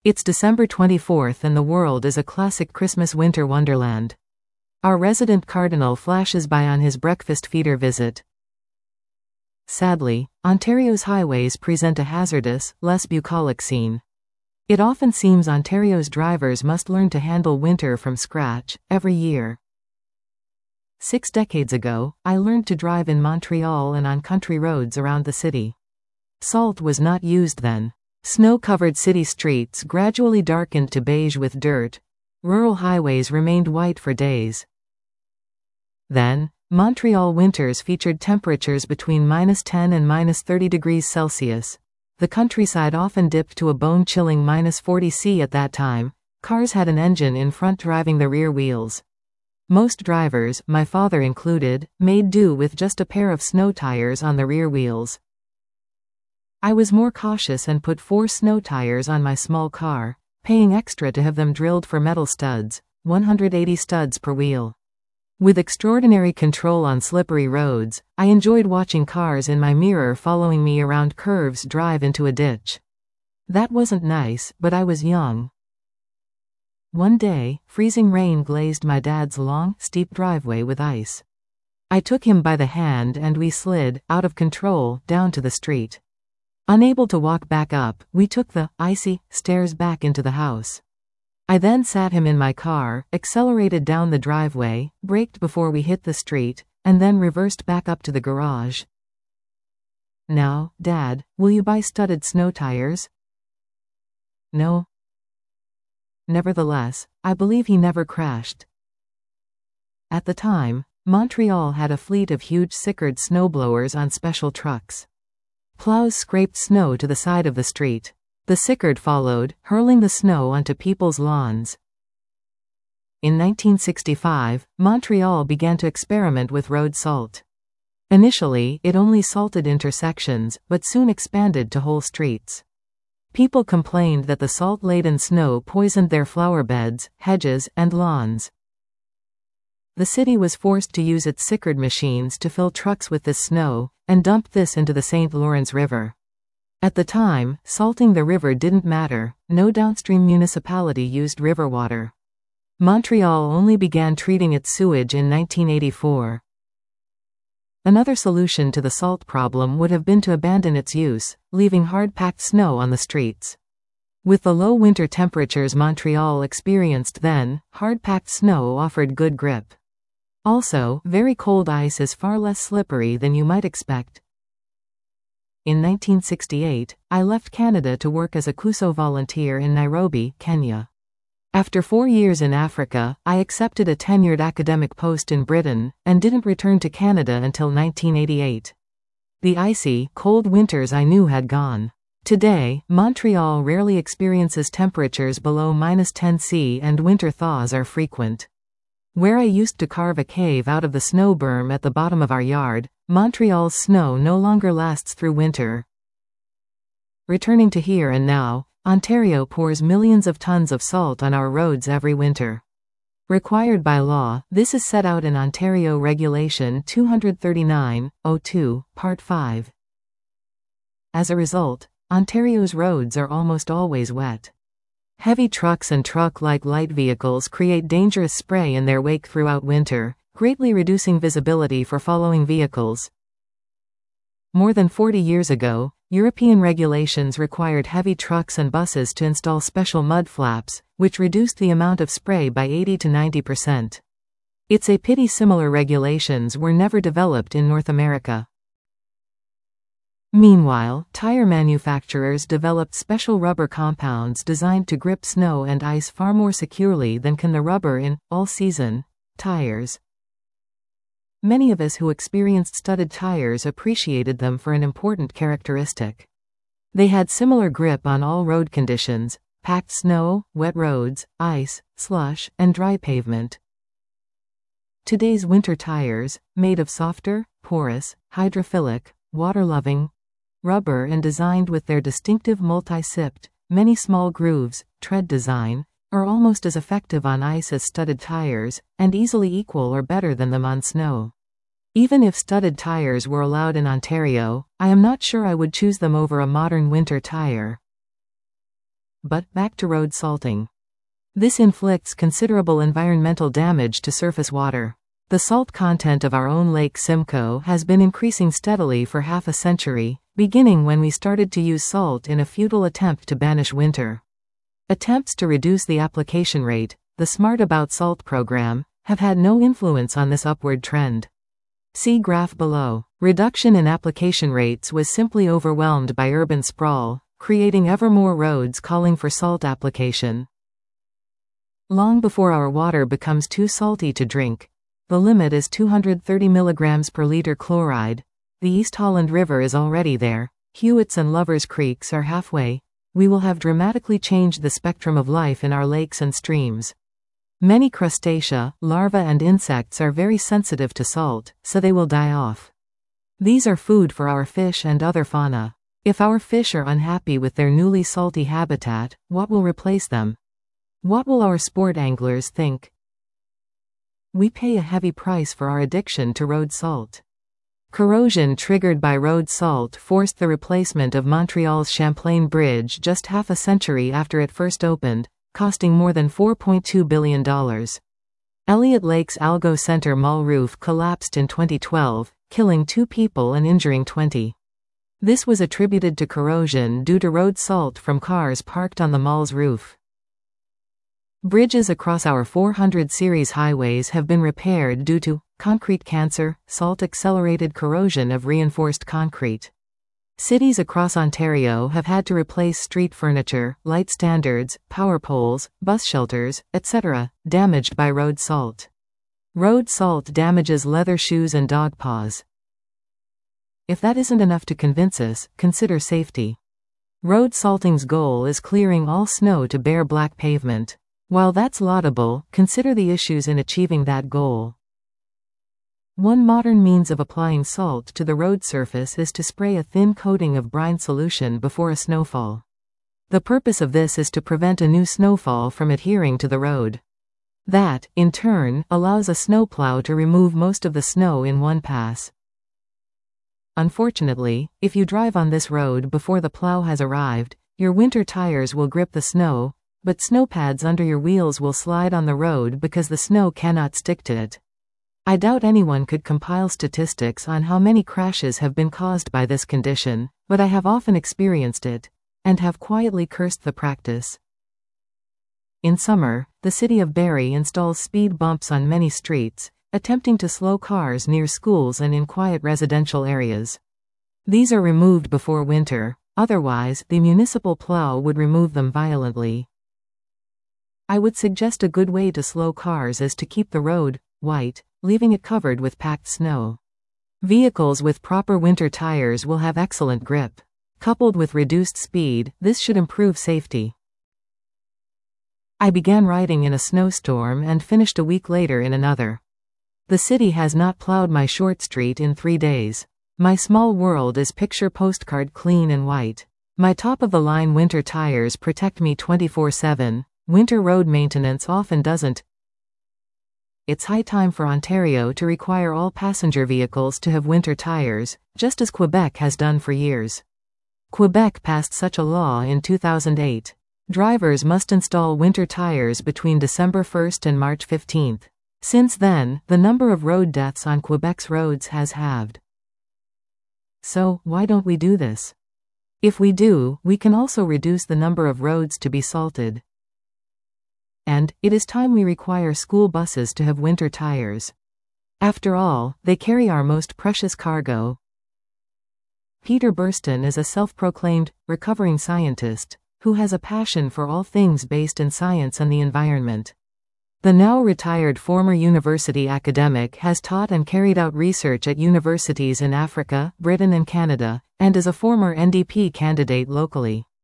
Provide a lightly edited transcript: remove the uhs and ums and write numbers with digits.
It's December 24th and the world is a classic Christmas winter wonderland. Our resident cardinal flashes by on his breakfast feeder visit. Sadly, Ontario's highways present a hazardous, less bucolic scene. It often seems Ontario's drivers must learn to handle winter from scratch, every year. 6 decades ago, I learned to drive in Montreal and on country roads around the city. Salt was not used then. Snow-covered city streets gradually darkened to beige with dirt. Rural highways remained white for days. Then, Montreal winters featured temperatures between -10 and -30 degrees Celsius. The countryside often dipped to a bone-chilling -40 C at that time. Cars had an engine in front driving the rear wheels. Most drivers, my father included, made do with just a pair of snow tires on the rear wheels. I was more cautious and put 4 snow tires on my small car, paying extra to have them drilled for metal studs, 180 studs per wheel. With extraordinary control on slippery roads, I enjoyed watching cars in my mirror following me around curves drive into a ditch. That wasn't nice, but I was young. One day, freezing rain glazed my dad's long, steep driveway with ice. I took him by the hand and we slid, out of control, down to the street. Unable to walk back up, we took the icy stairs back into the house. I then sat him in my car, accelerated down the driveway, braked before we hit the street, and then reversed back up to the garage. "Now, Dad, will you buy studded snow tires?" "No." Nevertheless, I believe he never crashed. At the time, Montreal had a fleet of huge Sicard snowblowers on special trucks. Plows scraped snow to the side of the street. The Sicard followed, hurling the snow onto people's lawns. In 1965, Montreal began to experiment with road salt. Initially, it only salted intersections, but soon expanded to whole streets. People complained that the salt-laden snow poisoned their flower beds, hedges, and lawns. The city was forced to use its Sicard machines to fill trucks with this snow, and dumped this into the St. Lawrence River. At the time, salting the river didn't matter, no downstream municipality used river water. Montreal only began treating its sewage in 1984. Another solution to the salt problem would have been to abandon its use, leaving hard-packed snow on the streets. With the low winter temperatures Montreal experienced then, hard-packed snow offered good grip. Also, very cold ice is far less slippery than you might expect. In 1968, I left Canada to work as a CUSO volunteer in Nairobi, Kenya. After 4 years in Africa, I accepted a tenured academic post in Britain, and didn't return to Canada until 1988. The icy, cold winters I knew had gone. Today, Montreal rarely experiences temperatures below -10 C and winter thaws are frequent. Where I used to carve a cave out of the snow berm at the bottom of our yard, Montreal's snow no longer lasts through winter. Returning to here and now, Ontario pours millions of tons of salt on our roads every winter. Required by law, this is set out in Ontario Regulation 239/02, Part 5. As a result, Ontario's roads are almost always wet. Heavy trucks and truck-like light vehicles create dangerous spray in their wake throughout winter, greatly reducing visibility for following vehicles. More than 40 years ago, European regulations required heavy trucks and buses to install special mud flaps, which reduced the amount of spray by 80 to 90%. It's a pity similar regulations were never developed in North America. Meanwhile, tire manufacturers developed special rubber compounds designed to grip snow and ice far more securely than can the rubber in all-season tires. Many of us who experienced studded tires appreciated them for an important characteristic. They had similar grip on all road conditions: packed snow, wet roads, ice, slush, and dry pavement. Today's winter tires, made of softer, porous, hydrophilic, water-loving rubber and designed with their distinctive multi-sipped, many small grooves, tread design, are almost as effective on ice as studded tires, and easily equal or better than them on snow. Even if studded tires were allowed in Ontario, I am not sure I would choose them over a modern winter tire. but back to road salting. This inflicts considerable environmental damage to surface water. The salt content of our own Lake Simcoe has been increasing steadily for half a century, beginning when we started to use salt in a futile attempt to banish winter. Attempts to reduce the application rate, the Smart About Salt program, have had no influence on this upward trend. See graph below. Reduction in application rates was simply overwhelmed by urban sprawl, creating ever more roads calling for salt application. Long before our water becomes too salty to drink, the limit is 230 mg per liter chloride. The East Holland River is already there. Hewitts and Lovers Creeks are halfway. We will have dramatically changed the spectrum of life in our lakes and streams. Many crustacea, larvae and insects are very sensitive to salt, so they will die off. These are food for our fish and other fauna. If our fish are unhappy with their newly salty habitat, what will replace them? What will our sport anglers think? We pay a heavy price for our addiction to road salt. Corrosion triggered by road salt forced the replacement of Montreal's Champlain Bridge just half a century after it first opened, costing more than $4.2 billion. Elliott Lake's Algo Center mall roof collapsed in 2012, killing 2 people and injuring 20. This was attributed to corrosion due to road salt from cars parked on the mall's roof. Bridges across our 400 series highways have been repaired due to concrete cancer, salt-accelerated corrosion of reinforced concrete. Cities across Ontario have had to replace street furniture, light standards, power poles, bus shelters, etc., damaged by road salt. Road salt damages leather shoes and dog paws. If that isn't enough to convince us, consider safety. Road salting's goal is clearing all snow to bare black pavement. While that's laudable, consider the issues in achieving that goal. One modern means of applying salt to the road surface is to spray a thin coating of brine solution before a snowfall. The purpose of this is to prevent a new snowfall from adhering to the road. That, in turn, allows a snowplow to remove most of the snow in one pass. Unfortunately, if you drive on this road before the plow has arrived, your winter tires will grip the snow, but snow pads under your wheels will slide on the road because the snow cannot stick to it. I doubt anyone could compile statistics on how many crashes have been caused by this condition, but I have often experienced it, and have quietly cursed the practice. In summer, the city of Barrie installs speed bumps on many streets, attempting to slow cars near schools and in quiet residential areas. These are removed before winter, otherwise the municipal plow would remove them violently. I would suggest a good way to slow cars is to keep the road white, leaving it covered with packed snow. Vehicles with proper winter tires will have excellent grip. Coupled with reduced speed, this should improve safety. I began riding in a snowstorm and finished a week later in another. The city has not plowed my short street in 3 days. My small world is picture postcard clean and white. My top-of-the-line winter tires protect me 24/7. Winter road maintenance often doesn't. It's high time for Ontario to require all passenger vehicles to have winter tires, just as Quebec has done for years. Quebec passed such a law in 2008. Drivers must install winter tires between December 1st and March 15th. Since then, the number of road deaths on Quebec's roads has halved. So, why don't we do this? If we do, we can also reduce the number of roads to be salted. And, it is time we require school buses to have winter tires. After all, they carry our most precious cargo. Peter Burston is a self-proclaimed, recovering scientist, who has a passion for all things based in science and the environment. The now retired former university academic has taught and carried out research at universities in Africa, Britain and Canada, and is a former NDP candidate locally.